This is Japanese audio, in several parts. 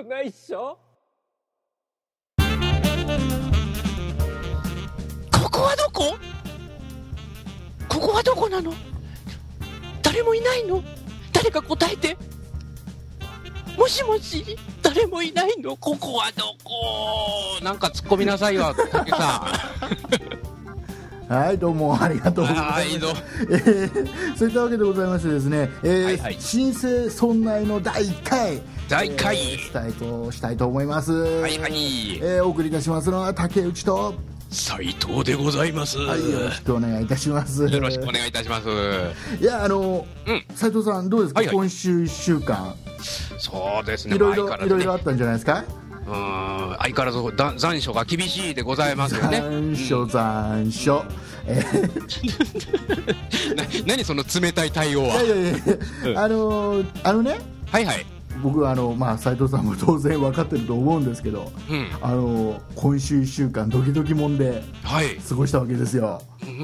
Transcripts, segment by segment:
ないっしょ。 ここはどこ？ここはどこなの？誰もいないの？誰か答えて。もしもし、誰もいないの？ここはどこ？なんか突っ込みなさいよ、竹さん。はい、どうもありがとうございます。そういったわけでございましてですね、新生村内の第1回スタートしたいと思います。 はいはい。 お送りいたしますのは竹内と斉藤でございます。 はい、よろしくお願いいたします。 よろしくお願いいたします。 いや、斉藤さんどうですか、今週1週間。 そうですね、 いろいろあったんじゃないですか。 相変わらず残暑が厳しいでございますよね。 残暑何その冷たい対応は。 ね、 はいはい、 僕は斉藤さんも当然分かってると思うんですけど、今週1週間ドキドキもんで過ごしたわけですよ。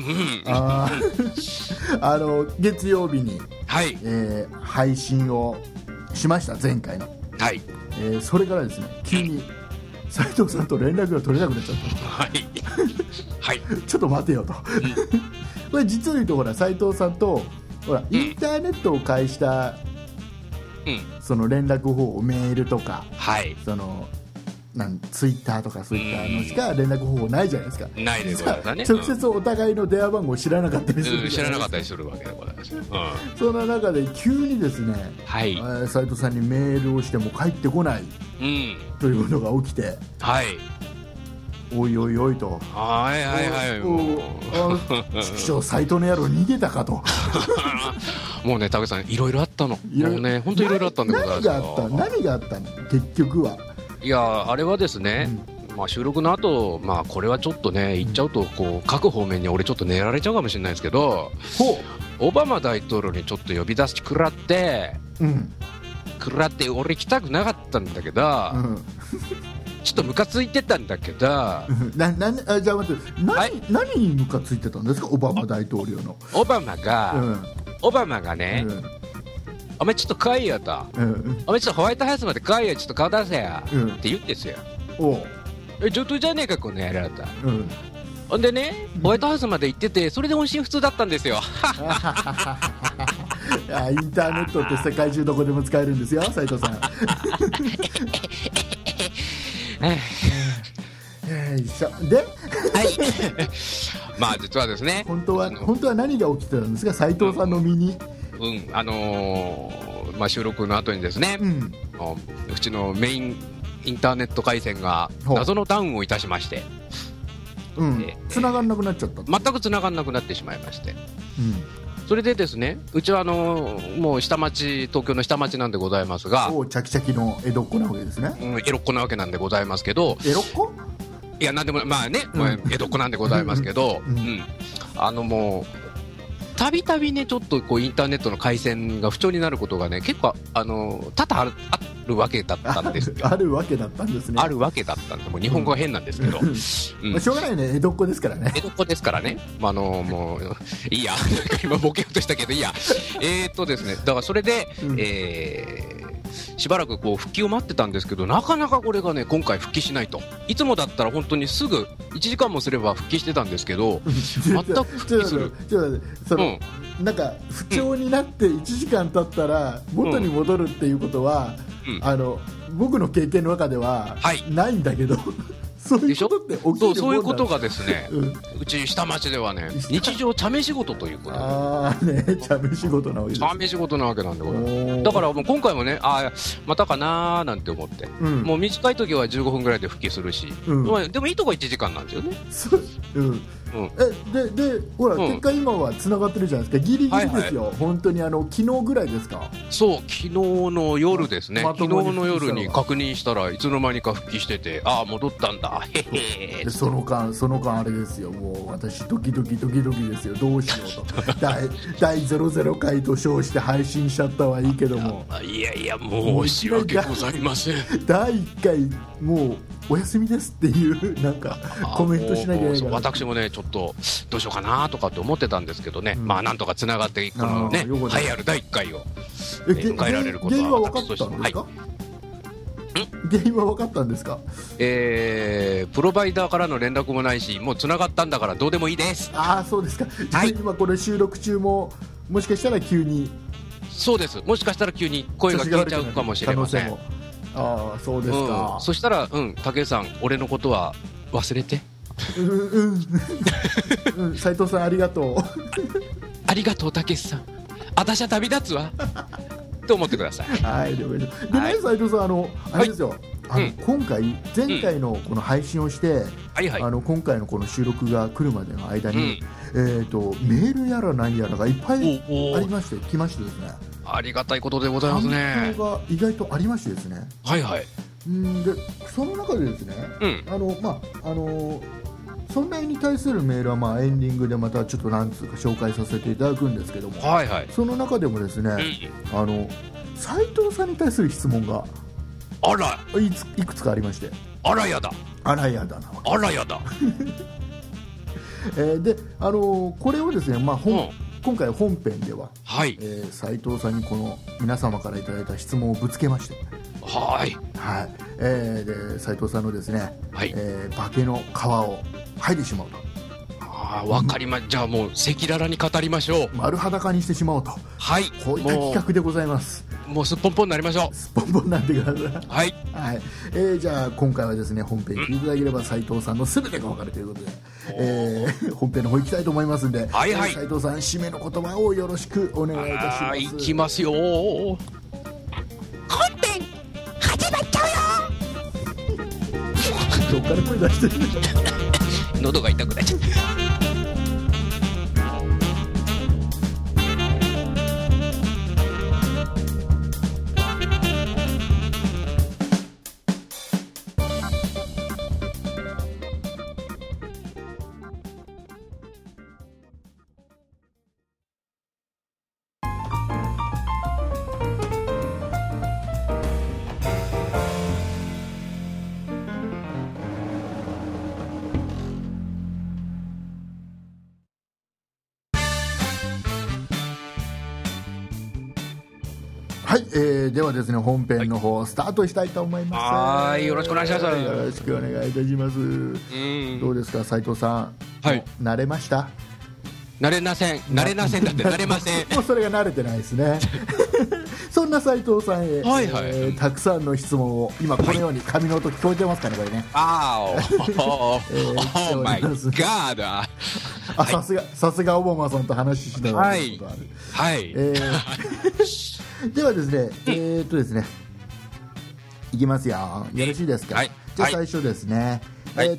月曜日に、配信をしました、前回の。それからですね、急に斉藤さんと連絡が取れなくなっちゃった。ちょっと待てよと。これ実を言うと、ほら斉藤さんとほら、インターネットを介したその連絡方法、メールとか、そのツイッターとかそういったのしか連絡方法ないじゃないですか。 ないでございますね。 直接お互いの電話番号を知らなかったりする、 知らなかったりするわけでございます。 そんな中で急にですね、斉藤さんにメールをしても帰ってこない、ということが起きて、おいおいおいと、畜生斉藤の野郎逃げたかと。 もうね、竹さんいろいろあったの。もうね、本当いろいろあったんでございます。 何があったの結局は。 いや、あれはですね、収録の後、これはちょっとね言っちゃうと各方面に俺ちょっと寝られちゃうかもしれないですけど、オバマ大統領にちょっと呼び出し食らって、俺来たくなかったんだけど、ちょっとムカついてたんだけど。じゃあ待って、 何にムカついてたんですか、オバマ大統領の。 オバマがね、お前ちょっと来いよと、お前ちょっとホワイトハウスまで来いよ、ちょっと顔出せよ、って言うんですよ。上等じゃねえかこの野郎と。ほんでね、ホワイトハウスまで行ってて、それで音信不通だったんですよ。 インターネットって世界中どこでも使えるんですよ、斉藤さん。で、 実はですね、 本当は何が起きてたんですか、斉藤さんの身に。 収録の後にですね、うちのメインインターネット回線が謎のダウンをいたしまして、 繋がんなくなっちゃった。 全く繋がんなくなってしまいまして、それでですね、うちはもう下町、東京の下町なんでございますが、 チャキチャキの江戸っ子なわけですね。 エロっ子なわけなんでございますけど。 エロっ子？ いや、なんでも江戸っ子なんでございますけど、もうたびたびね、ちょっとインターネットの回線が不調になることがね、結構多々あるわけだったんですよ。 あるわけだったんですね。 あるわけだったんで、もう日本語が変なんですけど、 しょうがないね、江戸っ子ですからね。 江戸っ子ですからね。もういいや、今ボケようとしたけどいいや。ですね、だからそれで、しばらく復帰を待ってたんですけど、なかなかこれがね、今回復帰しないと。いつもだったら本当にすぐ1時間もすれば復帰してたんですけど、全く復帰する。 なんか不調になって1時間経ったら元に戻るっていうことは、僕の経験の中ではないんだけど、そういうことって起きるもんだ。 そういうことがですね、うち下町ではね、日常茶目仕事ということで。 茶目仕事なわけです。 茶目仕事なわけなんでございます。だからもう今回もね、またかなーなんて思って、もう短い時は15分ぐらいで復帰するし、でもいいとこ1時間なんですよね。 でほら、結果今はつながってるじゃないですか。ギリギリですよ、本当に昨日ぐらいですか。 そう、昨日の夜ですね。昨日の夜に確認したらいつの間にか復帰してて、戻ったんだ、へへ。 その間あれですよ、もう私ドキドキですよ。どうしようと。第00回と称して配信しちゃったはいいけども、 いや申し訳ございません。 第1回もうお休みですっていうなんかコメントしなきゃいけないから。 私もね、ちょっとどうしようかなとかって思ってたんですけどね、なんとかつながってこのね、栄えある第1回を迎えられることは、 原因は分かったんですか？ 原因は分かったんですか？ プロバイダーからの連絡もないし、もう繋がったんだからどうでもいいです。 ああ、そうですか。 はい、 今これ収録中ももしかしたら急に、 そうです、もしかしたら急に声が消えちゃうかもしれません。 ああ、そうですか。 そしたら、武井さん、俺のことは忘れて。 斉藤さんありがとう。 ありがとう、武井さん。私は旅立つわ。と思ってください。 はい、でね、斉藤さん、あれですよ。今回、前回のこの配信をして、今回のこの収録が来るまでの間に、メールやら何やらがいっぱいありまして、来ましてですね。 ありがたいことでございますね。 反響が意外とありましてですね。 はいはい。 で、その中でですね、そんなに対するメールはエンディングでまたちょっとなんつうか紹介させていただくんですけども、 はいはい、 その中でもですね、斉藤さんに対する質問がいくつかありまして、 あらやだあらやだなあらやだで、これをですね、今回本編では、斉藤さんにこの皆様からいただいた質問をぶつけまして、で斉藤さんのですね、化けの皮を剥いでしまうと。 わかりま、じゃあもう赤裸々に語りましょう。 丸裸にしてしまおうと。はい、こういった企画でございます。 もうすっぽんぽんになりましょう。 すっぽんぽんになってください。 はい、 はい。じゃあ今回はですね、本編聞いていただければ斉藤さんのすべてがわかるということで、本編の方行きたいと思いますんで、斉藤さん締めの言葉をよろしくお願いいたします。 いきますよ。本編始まっちゃうよ。 どっから声出してる喉が痛くなっちゃった。 はい、ではですね、本編の方、スタートしたいと思います。 はい、よろしくお願いします。 よろしくお願いいたします。どうですか、斉藤さん。慣れました？ 慣れません。慣れませんだって慣れません。 もうそれが慣れてないですね。そんな斉藤さんへ、たくさんの質問を今このように紙の音聞こえてますかね、これね。 マイガーだ。 さすがオバマさんと話ししたことある。 はい。 ではですね、ですね、いきますよ。よろしいですか。じゃあ最初ですね。これ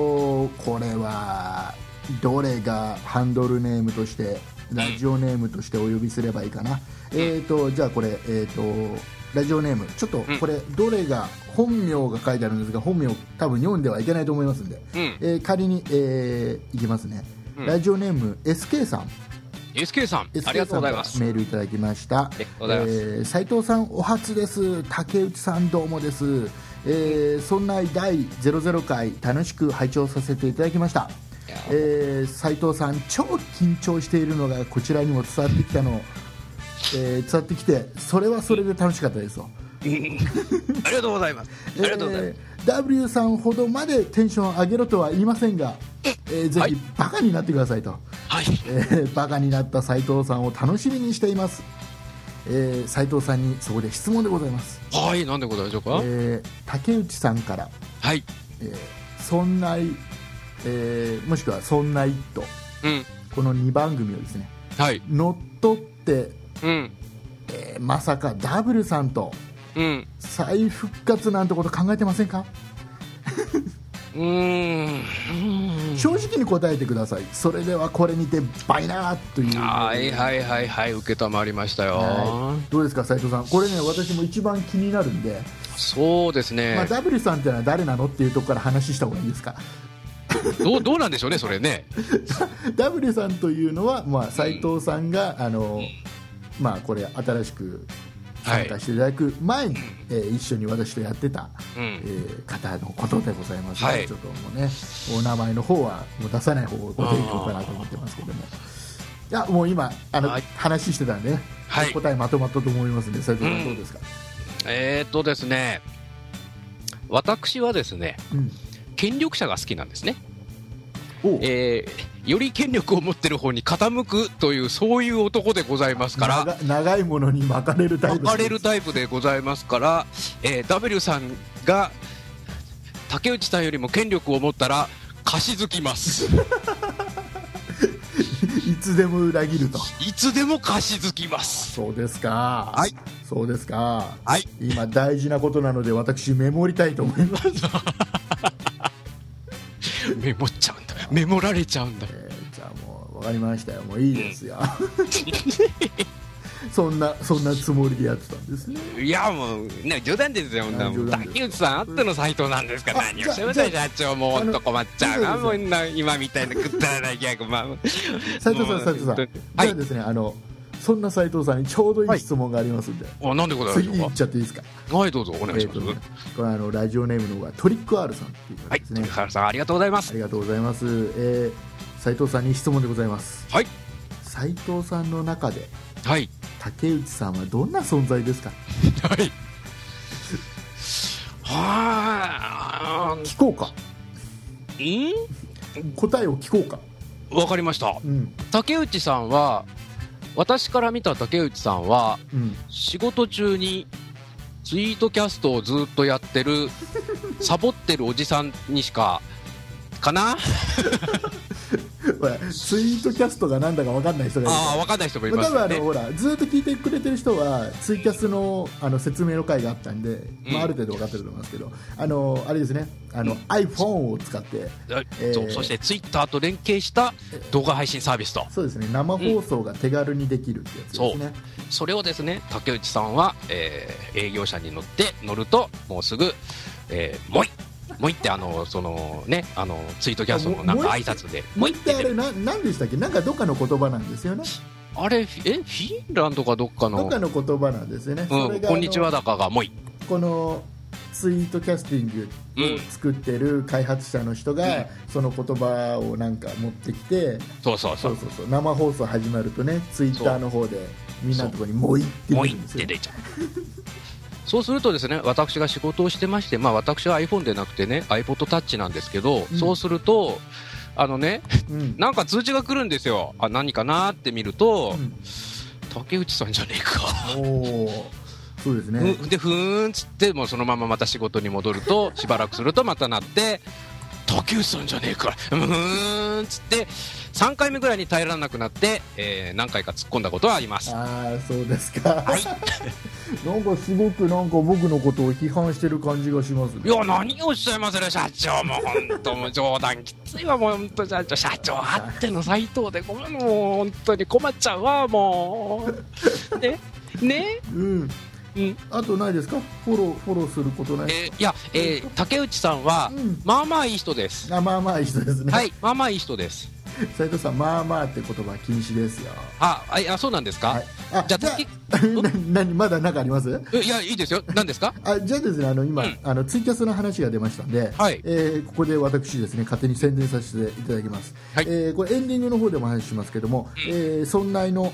はどれがハンドルネームとしてラジオネームとしてお呼びすればいいかな。じゃあこれラジオネームちょっとこれどれが本名が書いてあるんですが、本名多分読んではいけないと思いますんで、仮にいきますね。ラジオネーム SK さん。 SK さん、ありがとうございます。 メールいただきました。斉藤さんお初です。竹内さんどうもです。そんな第00回楽しく拝聴させていただきました。斉藤さん超緊張しているのがこちらにも伝わってきたの、伝わってきてそれはそれで楽しかったですと。 ありがとうございます。ありがとうございます。 W さんほどまでテンション上げろとは言いませんが、ぜひバカになってくださいと。バカになった斉藤さんを楽しみにしています。斉藤さんにそこで質問でございます。 はい、なんでございましょうか。 竹内さんから、そんなもしくはそんなイット、この2番組をですね、乗っ取って、まさか W さんと再復活なんてこと考えてませんか？正直に答えてください。それではこれにてバイナーという。 受けたまりましたよ。 どうですか斉藤さん、これね私も一番気になるんで。 そうですね、 W さんってのは誰なのっていうところから話した方がいいですか？ どうなんでしょうね、それね。 W さんというのは、斉藤さんがこれ新しく参加していただく前に、一緒に私とやってた、方のことでございますので、ちょっともうねお名前の方はもう出さない方をご提供かなと思ってますけども、いやもう今話してたんでね、答えまとまったと思いますので、斉藤さんどうですか？ ですね、 私はですね、権力者が好きなんですね。より権力を持ってる方に傾くという、そういう男でございますから、 長いものに巻かれるタイプでございますから、W さんが竹内さんよりも権力を持ったら貸し付きますいつでも裏切ると。 いつでも貸し付きます。 そうですか。 はい、 そうですか。 はい、 今大事なことなので私メモりたいと思いますメモっちゃうんだ。メモられちゃうんだ。 じゃあもう分かりましたよ。もういいですよそんなつもりでやってたんですね。 いやもうね、冗談ですよ。竹内さんあっての斉藤なんですから、何をしてください社長。もう本当困っちゃうな、もう今みたいなくだらないギャグ。 斉藤さん、じゃあですね、そんな斉藤さんにちょうどいい質問がありますんで、 なんでございましょうか。 次行っちゃっていいですか。 はい、どうぞお願いします。 これラジオネームの方がトリック R さんっていう方ですね。 トリック R さん、ありがとうございます。 ありがとうございます。斉藤さんに質問でございます。 はい。 斉藤さんの中で、 はい、 竹内さんはどんな存在ですか。 はい聞こうか。答えを聞こうか。 わかりました、竹内さんは、私から見た竹内さんは、仕事中にツイートキャストをずっとやってるサボってるおじさんにしかかなツイートキャストがなんだか分かんない人がいる。 分かんない人もいますよね。 多分ほらずっと聞いてくれてる人はツイキャスの説明の回があったんで、ある程度分かってると思いますけど、あれですね、iPhone を使って、 そしてツイッターと連携した動画配信サービスと。 そうですね、生放送が手軽にできるってやつですね。 それをですね、竹内さんは、営業車に乗るともうすぐ、もうってそのね、ツイートキャストのなんか挨拶でもうってあれ何でしたっけ。なんかどっかの言葉なんですよね。 あれフィンランドかどっかの言葉なんですよね。 こんにちはだかがもい。このツイートキャスティングを作ってる開発者の人が、その言葉をなんか持ってきて、そう生放送始まるとね、ツイッターの方でみんなのところにもいって出るんですよ。 そうするとですね、私が仕事をしてまして、私は iPhone でなくてね iPod Touch なんですけど、そうするとなんか通知が来るんですよ。何かなって見ると、竹内さんじゃねえか。 そうですね。 でふーんっつって、もうそのまままた仕事に戻るとしばらくするとまたなって、竹内さんじゃねえか、ふーんっつって3回目ぐらいに耐えられなくなって、何回か突っ込んだことはあります。 そうですか。はいなんかすごく僕のことを批判してる感じがしますね。 いや、何をおっしゃいますね社長。もう本当もう冗談きついわ。もう本当社長あっての斉藤でごめん、もう本当に困っちゃうわもうね。あとないですか。フォローすることないですか。 いや、竹内さんは、まあまあいい人です。 まあまあいい人ですね。 はい、まあまあいい人です。 斉藤さん、まあまあって言葉禁止ですよ。 そうなんですか。じゃあまだ何かあります。 いや、いいですよ。何ですか。 じゃあですね、今、ツイキャスの話が出ましたんで、ここで私ですね、勝手に宣伝させていただきます。これエンディングの方でも話しますけども、村内の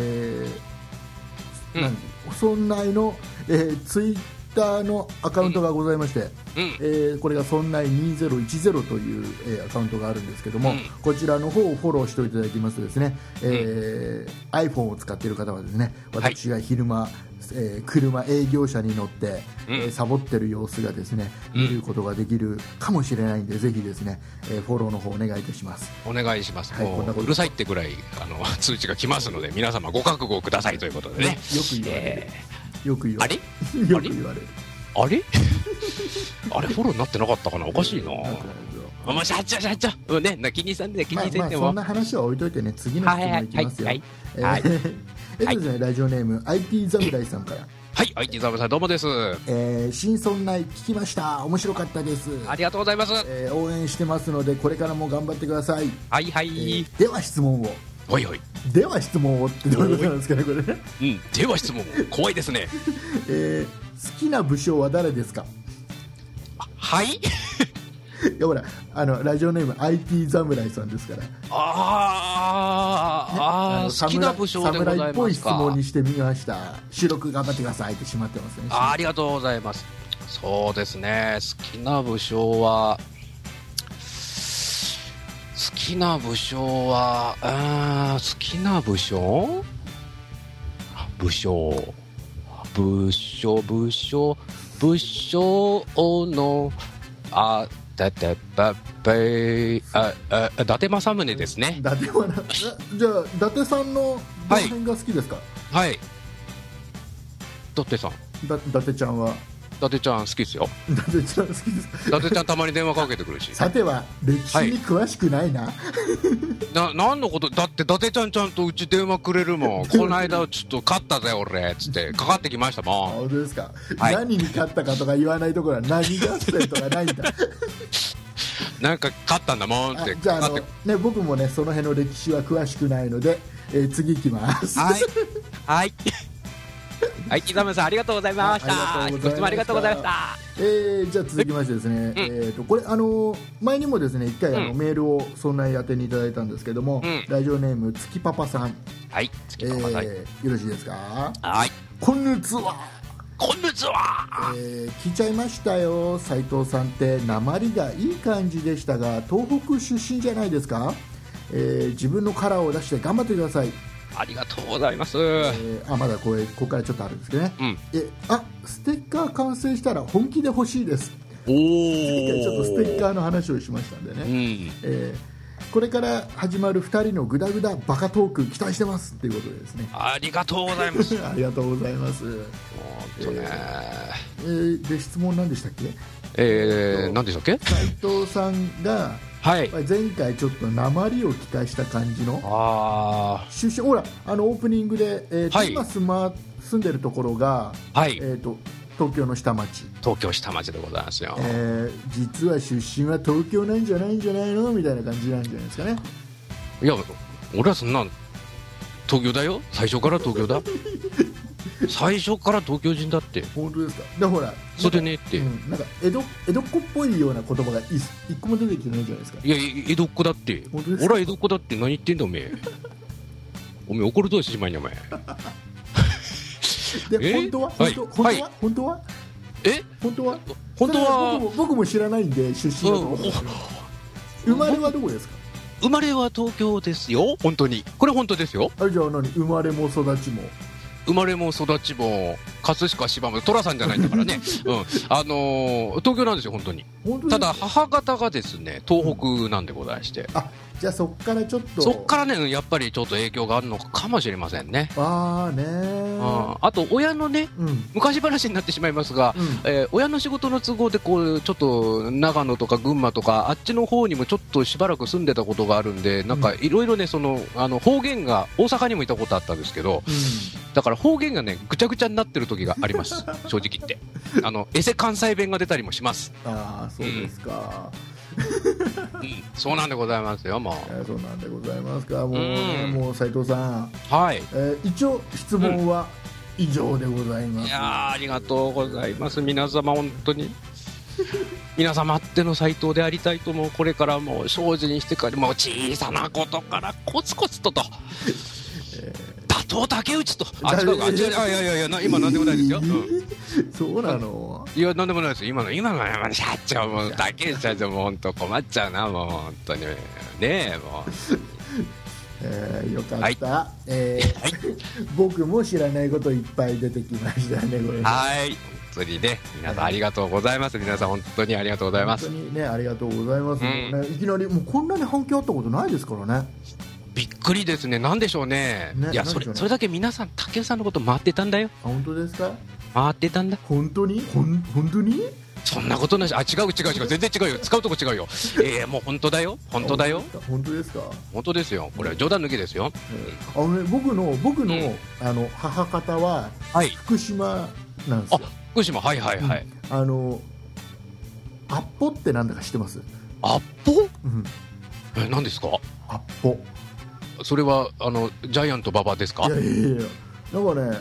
ツイッターのアカウントがございまして、これが村内2010という、アカウントがあるんですけども、こちらの方をフォローしていただきますとですね、iPhone を使っている方はですね、私が昼間、車営業車に乗って、サボってる様子がですね、見ることができるかもしれないんで、ぜひですね、フォローの方お願いいたします。 お願いします。もううるさいってぐらい通知が来ますので、皆様ご覚悟くださいということでね。 よく言われる。 あれあれフォローになってなかったかな。おかしいな。社長ね、気にせんでそんな話は置いといてね、次の質問いきますよ。ですね、ラジオネーム IT 侍さんから。 はい、IT 侍さんどうもです。 新村内聞きました。面白かったです。 ありがとうございます。 応援してますのでこれからも頑張ってください。 はいはい。 では質問を。では質問をってどういうことなんですかね、これね。 では質問を。怖いですね。 好きな武将は誰ですか。 はい。 いやほらラジオネーム IT 侍さんですから。 好きな武将でございますか。 侍っぽい質問にしてみました。収録頑張ってくださいってしまってますね。 ありがとうございます。 そうですね、好きな武将は好きな武将のだてばべ伊達政宗ですね。 じゃあ伊達さんのどの辺が好きですか？ はい、伊達さん、 伊達ちゃんは伊達ちゃん好きですよ。 伊達ちゃん好きですか？ 伊達ちゃんたまに電話かけてくるし。 さては歴史に詳しくないな、 何のことだって、伊達ちゃんちゃんとうち電話くれるもん。この間ちょっと勝ったぜ俺つってかかってきましたもん。 本当ですか？何に勝ったかとか言わないところは何合戦とかないんだなんか勝ったんだもんって。 じゃあ僕もねその辺の歴史は詳しくないので、次行きますはいはいはい、木澤さんありがとうございました。ご質問ありがとうございました。 じゃあ続きましてですね、これ前にもですね1回メールをそんなに宛てにいただいたんですけども、ラジオネーム月パパさん、 はい、月パパさん、よろしいですか？ はい、 こんにちは。聞いちゃいましたよ。斉藤さんって訛りがいい感じでしたが東北出身じゃないですか？自分のカラーを出して頑張ってください。 ありがとうございます。 まだここからちょっとあるんですけどね、ステッカー完成したら本気で欲しいです。前回ちょっとステッカーの話をしましたんでね、これから始まる2人のグダグダバカトーク期待してますということでですね、 ありがとうございますありがとうございます。で質問何でしたっけ？ 何でしたっけ？ 斉藤さんがはい、 前回ちょっと訛りを期待した感じの出身、ほらオープニングで、今住んでるところが、東京の下町でございますよ。実は出身は東京なんじゃないんじゃないのみたいな感じなんじゃないですかね。 いや俺はそんな東京だよ、最初から東京だ最初から東京人だって。 本当ですか？でほらそれでねって、 なんか江戸っ子っぽいような言葉が一個も出てきてないじゃないですか。 いや江戸っ子だって。俺は江戸っ子だって何言ってんだおめえおめえ怒るとししまいにお前で本当は僕も知らないんで出身だと思うんですけど、生まれはどこですか？ 生まれは東京ですよ。本当にこれ本当ですよ。 じゃあ生まれも育ちも葛飾柴又寅さんじゃないんだからね、東京なんですよ本当に。ただ母方がですね東北なんでございまして、 じゃあそっからちょっとそっからねやっぱりちょっと影響があるのかもしれませんね。あと親のね、昔話になってしまいますが、親の仕事の都合でこうちょっと長野とか群馬とかあっちの方にもちょっとしばらく住んでたことがあるんで、なんかいろいろねその方言が大阪にもいたことあったんですけど、だから方言がねぐちゃぐちゃになってる時があります正直言ってエセ関西弁が出たりもします。 そうですか。 そうなんでございますよ。もうそうなんでございますか。もう斉藤さん、一応質問は以上でございます。 いやありがとうございます。皆様本当に皆様あっての斉藤でありたいとも、これからもう精進してからもう小さなことからコツコツと打倒竹内と違うか、いや今なんでもないですよ。 そうなの？ いやなんでもないです。今の社長も竹内社長も本当困っちゃうな、もう本当にねえもう。よかった。僕も知らないこといっぱい出てきましたねこれ。 はい。本当にね皆さんありがとうございます。皆さん本当にありがとうございます。 本当にねありがとうございます。いきなりもうこんなに反響あったことないですからね。 びっくりですね。なんでしょうね。いやそれだけ皆さん竹内さんのこと回ってたんだよ。 本当ですか？ 回ってたんだ。 本当にそんなことないし。違う全然違うよ。使うとこ違うよ。もう本当だよ。本当ですか？ 本当ですよ。これは冗談抜きですよ。 僕の母方は福島なんですよ。 福島はい。 アッポってなんだか知ってます？ アッポ？何ですか？ アッポ。 それはジャイアント馬場ですか？いやなんかね、アッポっていう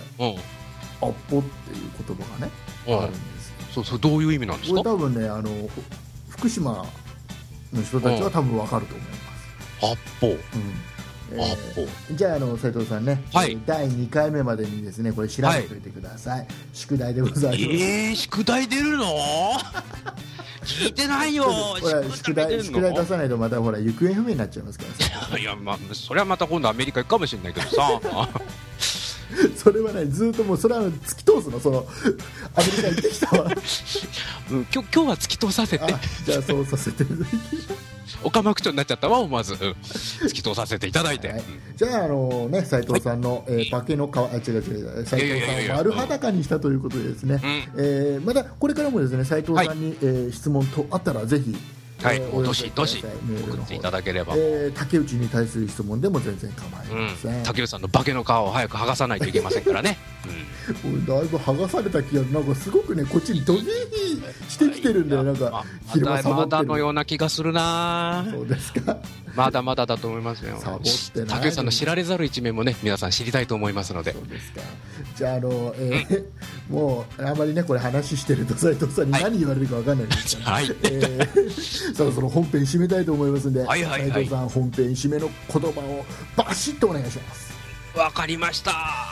言葉がねあるんですよ。 そうどういう意味なんですか？ これ多分ね福島の人たちは多分わかると思います。 アッポ。 じゃあ斉藤さんね、 はい、 第2回目までにですねこれ調べておいてください、宿題でございます。 宿題出るの聞いてないよ。 ほら宿題出さないとまたほら行方不明になっちゃいますからさ。 いや、まあ、それはまた今度アメリカ行くかもしれないけどさそれはねずっともうそれは突き通すの、そのアメリカ行ってきたわ今日は突き通させて。 じゃあそうさせてオカマ口調になっちゃったわ、思わず、突き通させていただいて、はい、 じゃあね斉藤さんの、化けの皮斉藤さんを丸裸にしたということでですね、またこれからもですね斉藤さんに、質問とあったらぜひどしどし送っていただければ、 竹内に対する質問でも全然構いません、 竹内さんの化けの皮を早く剥がさないといけませんからねだいぶ剥がされた気がなんかすごくねこっちにドギーしてきてるんで、なんか昼間サボってる、まだのような気がするな。 そうですか。 まだまだだと思いますよ。 サボってない。 竹内さんの知られざる一面もね皆さん知りたいと思いますので。 そうですか。じゃあもうあまりねこれ話してると斉藤さんに何言われるか分かんないですから、そろそろ本編締めたいと思いますんで、斉藤さん本編締めの言葉をバシッとお願いします。 わかりました。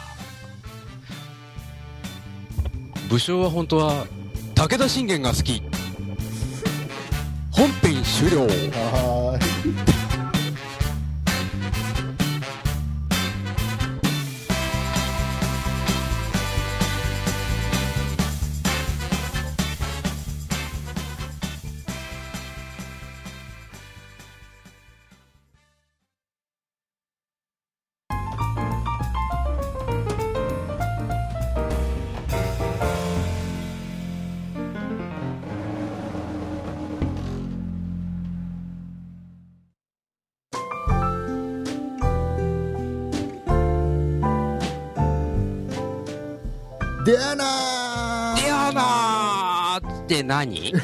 武将は本当は武田信玄が好き。本編終了。 はい。デアナーって何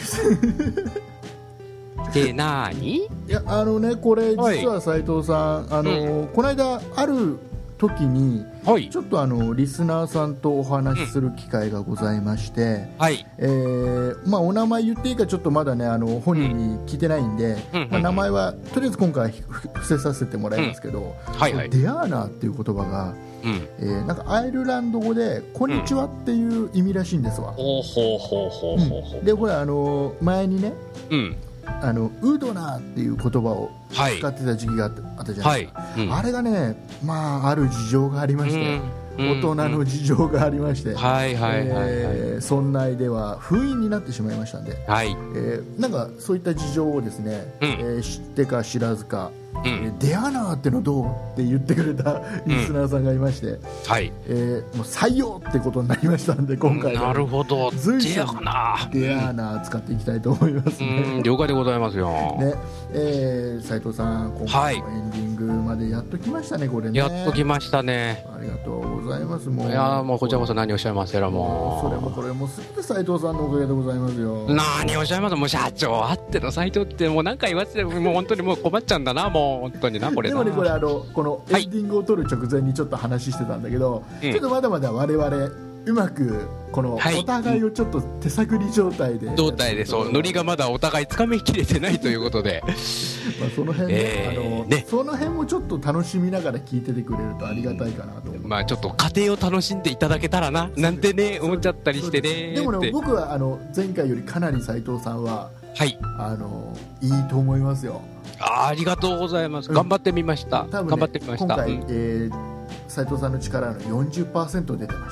で何？ いやねこれ実は斉藤さんこの間ある時に、ちょっとリスナーさんとお話しする機会がございまして、まあ、お名前言っていいかちょっとまだね本人に聞いてないんで、まあ、名前はとりあえず今回伏せさせてもらいますけど、デアーナーっていう言葉が、なんかアイルランド語でこんにちはっていう意味らしいんですわ。でこれ前にね、ウードナーっていう言葉を使ってた時期があったじゃないですか、あれがね、まあ、ある事情がありまして、大人の事情がありまして、村内では封印になってしまいましたんで、なんかそういった事情をですね、知ってか知らずか、デアナーってのどうって言ってくれたリスナーさんがいまして、もう採用ってことになりましたんで、今回なるほど、 随所にデアナー使っていきたいと思いますね。 了解でございますよ、 ね。斉藤さん、今回のエンディングまでやっときましたね、これね。 やっときましたね。 ありがとうございます。もういやもうこちらこそ何をおっしゃいますやら、もうそれもこれも全て斉藤さんのおかげでございますよ。 何をおっしゃいます。もう社長あっての斉藤ってもう何回言わせてもう本当にもう困っちゃうんだな、もう本当になこれな。 でもねこれこのエンディングを撮る直前にちょっと話してたんだけど、ちょっとまだまだ我々うまくこのお互いをちょっと手探り状態で、 そうノリがまだお互いつかみきれてないということでまあその辺ね、その辺もちょっと楽しみながら聞いててくれるとありがたいかなと思う。 まあちょっと家庭を楽しんでいただけたらななんてね思っちゃったりしてね。 でもね僕は前回よりかなり斉藤さんはいいと思いますよ。 ありがとうございます。頑張ってみました。 多分ね、頑張ってみました。今回、斉藤さんの力の 40% 出てました。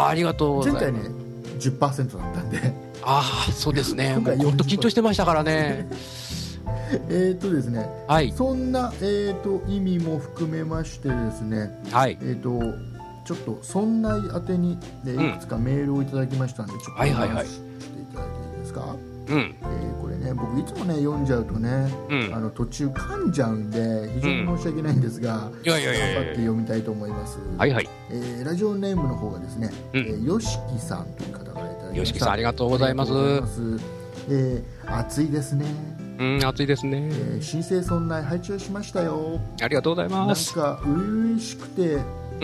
ありがとうございます。 前回ね 10% だったんで。 そうですね。もう本当緊張してましたからね。 ですね。そんな意味も含めましてですね。ちょっと村内宛てにいくつかメールをいただきましたんで、ちょっと読ませていただいていいですか。これね僕いつもね読んじゃうとね、途中噛んじゃうんで非常に申し訳ないんですが、頑張って読みたいと思います。ラジオネームの方がですね、よしきさんという方がいただきました。 よしきさんありがとうございます。 暑いですね。 暑いですね。 新生村内拝聴しましたよ。 ありがとうございます。 なんか初々しくて、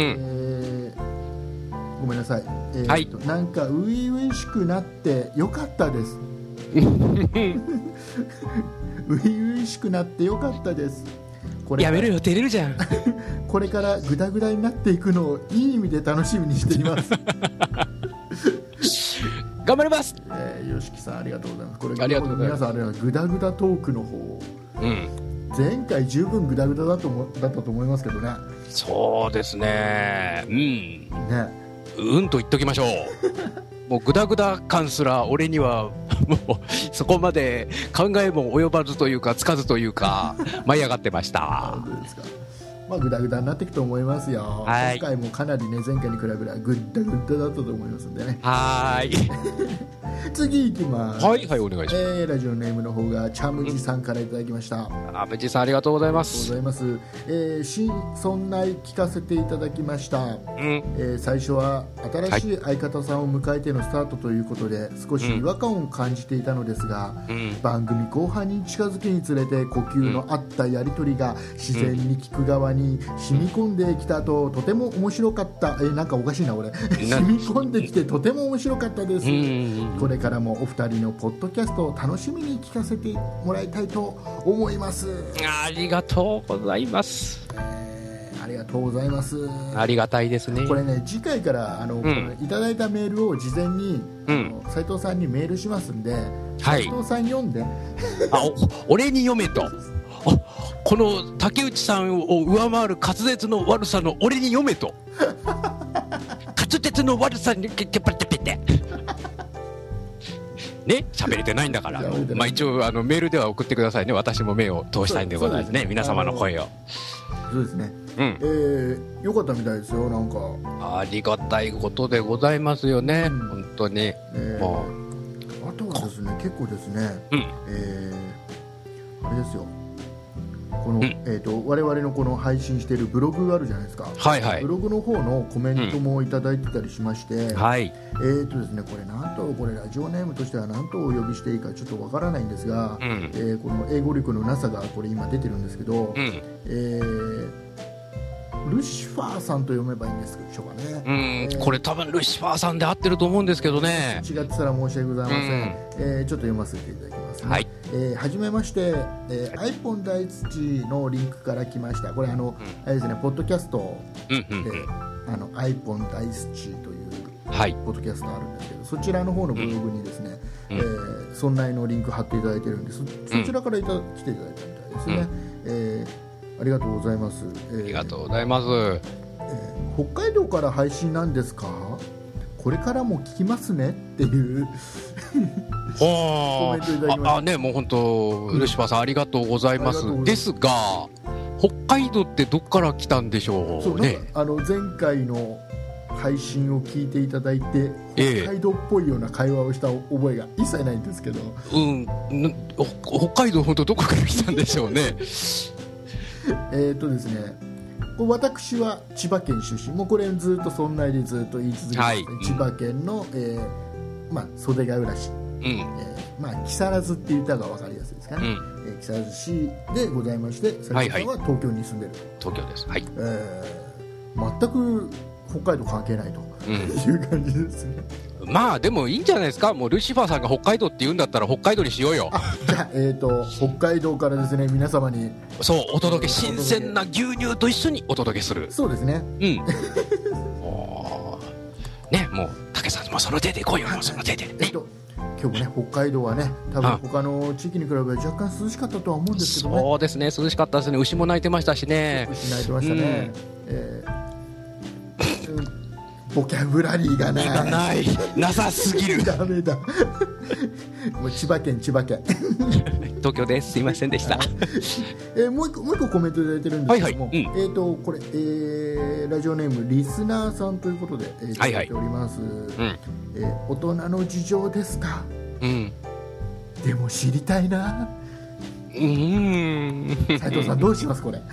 ごめんなさい。なんか初々しくなってよかったです。初々しくなってよかったです。 やめるよ、照れるじゃん。 これからグダグダになっていくのをいい意味で楽しみにしています。 頑張ります。 よしきさんありがとうございます。これありがとうございます。 皆さんあれはグダグダトークの方、前回十分グダグダだったと思いますけどね。 そうですね。ね、と言っときましょう。もうグダグダ感すら俺にはもうそこまで考えも及ばずというかつかずというか舞い上がってました。 本当ですか。まあ、グダグダになっていくと思いますよ。今回もかなりね、前回に比べればグッダグッダだったと思いますんでね。次いきます。 はいはい、お願いします。 ラジオネームの方がチャムジさんからいただきました。 ムジさんありがとうございます。 ありがとうございます。新そんない聞かせていただきました。最初は新しい相方さんを迎えてのスタートということで、少し違和感を感じていたのですが、番組後半に近づくにつれて呼吸の合ったやり取りが自然に聞く側に染み込んできたと、とても面白かった。なんかおかしいな俺。染み込んできてとても面白かったです。これからもお二人のポッドキャストを楽しみに聞かせてもらいたいと思います。 ありがとうございます。 ありがとうございます。 ありがたいですね。 これね、次回からいただいたメールを事前に斉藤さんにメールしますんで、斉藤さん読んで、 俺に読めと。この竹内さんを上回る滑舌の悪さの俺に読めと。滑舌の悪さにケッパッテペテね、喋れてないんだから。まあ一応メールでは送ってくださいね。私も目を通したいんでございますね。皆様の声を。 そうですね。よかったみたいですよ。なんかありがたいことでございますよね。本当に。 あとはですね、結構ですね。あれですよ。この我々のこの配信しているブログがあるじゃないですか。ブログの方のコメントもいただいてたりしまして、ですね、これなんとこれラジオネームとしては何とお呼びしていいかちょっとわからないんですが、この英語力のなさがこれ今出てるんですけど、ルシファーさんと読めばいいんですでしょうかね。 これ多分ルシファーさんで合ってると思うんですけどね。 違ってたら申し訳ございません。ちょっと読ませていただきますね。はじめまして、iPhone 大土のリンクから来ました。これあれですね、ポッドキャストで、iPhone 大土というポッドキャストあるんですけど、そちらの方のブログにですね、そんないのリンク貼っていただいてるんで、そちらから来ていただいたみたいですね。ありがとうございます。 ありがとうございます。 北海道から配信なんですか？これからも聞きますねっていうコメントいただきました。 ね、もう本当ルシファーさんありがとうございます。ですが、北海道ってどっから来たんでしょうね。 前回の配信を聞いていただいて、北海道っぽいような会話をした覚えが一切ないんですけど、 北海道本当どこから来たんでしょうね。 ですね、私は千葉県出身、もうこれずっとそんなにずっと言い続けてますね。千葉県の、袖ヶ浦市、木更津っていう歌が分かりやすいですかね。木更津市でございまして、斉藤さんは東京に住んでる。 東京です。 全く北海道関係ないという感じですね。 まあでもいいんじゃないですか。もうルシファーさんが北海道って言うんだったら北海道にしようよ。 じゃあ、北海道からですね、皆様にお届け、新鮮な牛乳と一緒にお届けする。 そうですね。 ね、もう武さんもその手で来いよ。その手で、ね。 今日もね、北海道はね、多分他の地域に比べ若干涼しかったとは思うんですけどね。 そうですね、涼しかったですね。牛も鳴いてましたしね。 牛鳴いてましたね。ボキャブラリーがなさすぎる。 ダメだ。もう千葉県東京です。すいませんでした。 もう一個コメントいただいてるんですけども、これ、ラジオネームリスナーさんということで、いただいております。大人の事情ですか。でも知りたいな。斉藤さんどうしますこれ。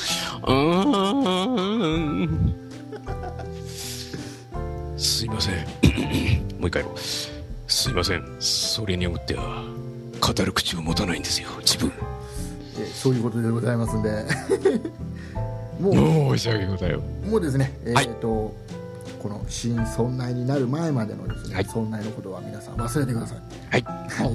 すいません。もう一回やろう。すいません。それによっては語る口を持たないんですよ、自分。 そういうことでございますんで。 申し訳ございません。 もうですね、ここの新村内になる前までのですね、村内のことは皆さん忘れてください。 はい、 はい、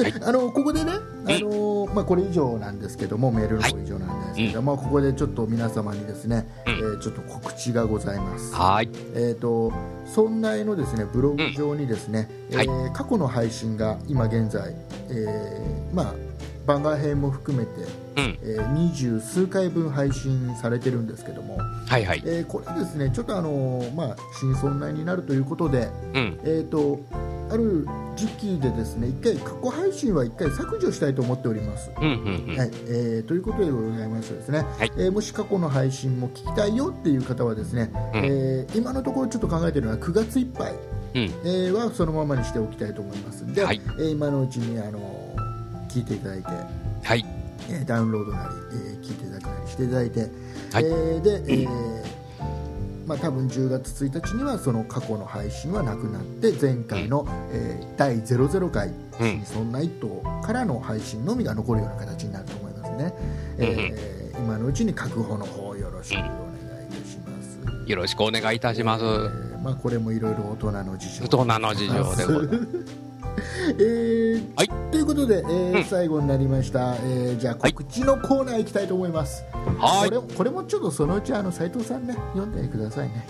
で、ここでね、これ以上なんですけども、メールの方以上なんですけども、ここでちょっと皆様にですね、ちょっと告知がございます。 はい。 村内のですねブログ上にですね、過去の配信が今現在、番外編も含めて、20数回分配信されてるんですけども、 はいはい、 これですねちょっと新村内になるということで、ある時期でですね過去配信は1回削除したいと思っております。ということでございましてですね、もし過去の配信も聞きたいよっていう方はですね、今のところちょっと考えているのは9月いっぱい、はそのままにしておきたいと思いますので、今のうちに聞いていただいて、ダウンロードなり、聞いていただくなりしていただいて、で、多分10月1日にはその過去の配信はなくなって、前回の、第00回新村ナイトからの配信のみが残るような形になると思いますね。今のうちに確保の方よろしくお願いいたします。 よろしくお願いいたします。 これもいろいろ大人の事情でございますということで、最後になりました。じゃあ告知のコーナー行きたいと思います。これもちょっとそのうち斉藤さんね読んでくださいね。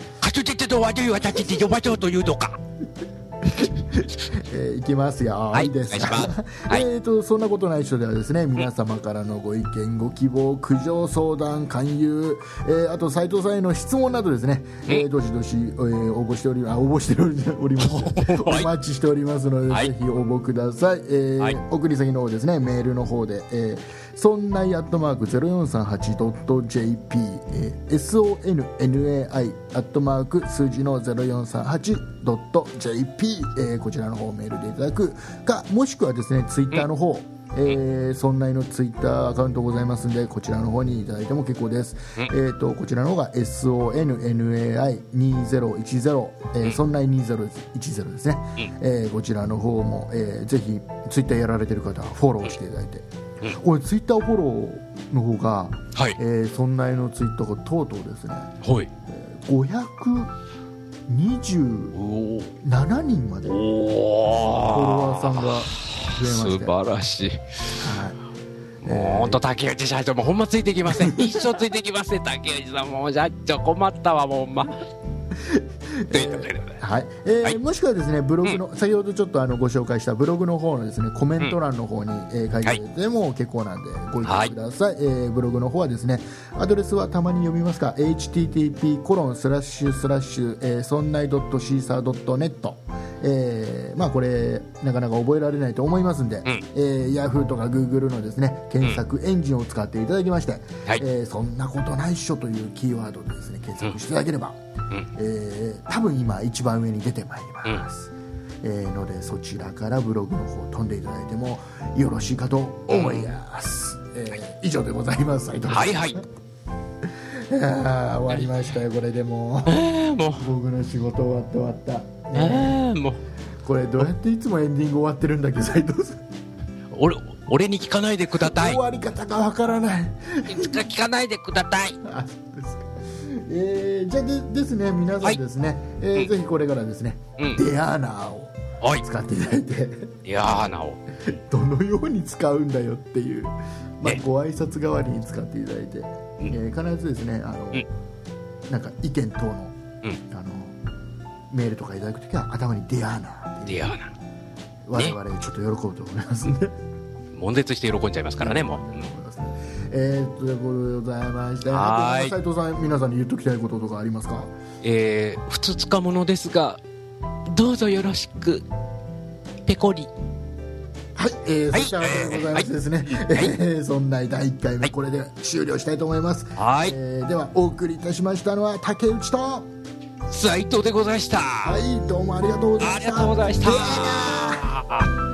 いきますよ。いいですか。そんなことない人ではですね、皆様からのご意見ご希望苦情相談勧誘、あと斉藤さんへの質問などですね、どしどし、応募しておりますお待ちしておりますので、ぜひ応募ください。送り先の方ですね、メールの方で、村内@0438.jp、sonnai@ 数字の 0438.jp、こちらの方メールでいただくか、もしくはですねツイッターの方、村内のツイッターアカウントございますので、こちらの方にいただいても結構です。こちらの方が sonnai2010、村内2010ですね。こちらの方も、ぜひツイッターやられてる方はフォローしていただいて、これツイッターフォローの方が、村内のツイッターがとうとうですね、527人までフォロワーさんが増えまして、 素晴らしい。もう本当竹内社長もほんまついてきません。一生ついてきません。竹内さんもう社長困ったわ、もうほんま。もしくはですねブログの、先ほどちょっとご紹介したブログの方のですねコメント欄の方に、書いてでも結構なんでご意見ください。ブログの方はですね、アドレスはたまに読みますか、http:// 村内.caesar.net、これなかなか覚えられないと思いますんで、Yahoo とか Google のですね検索エンジンを使っていただきまして、そんなことないっしょというキーワードでですね検索していただければ、多分今一番上に出てまいります。のでそちらからブログの方飛んでいただいてもよろしいかと思います。以上でございます。斉藤さん。終わりましたよ。これでもう僕の仕事終わった、もうこれどうやっていつもエンディング終わってるんだっけ、斉藤さん。 俺に聞かないでください。 終わり方がわからない。 聞かないでください。 じゃあですね、皆さんですね、ぜひこれからですね、デアーナーを使っていただいて、 デアーナをどのように使うんだよっていう、ご挨拶代わりに使っていただいて、必ずですねなんか意見等の、メールとかいただくときは頭にデアーナーっていう、我々ちょっと喜ぶと思いますんで、 悶絶して喜んじゃいますからね、もう。 ということでございまして、斉藤さん、皆さんに言っときたいこととかありますか？ ふつつかものですが、どうぞよろしく、ペコリ。 そしたらでございますですね、そんな第1回目、これで終了したいと思います。ではお送りいたしましたのは竹内と斉藤でございました。 どうもありがとうございました。 ありがとうございました。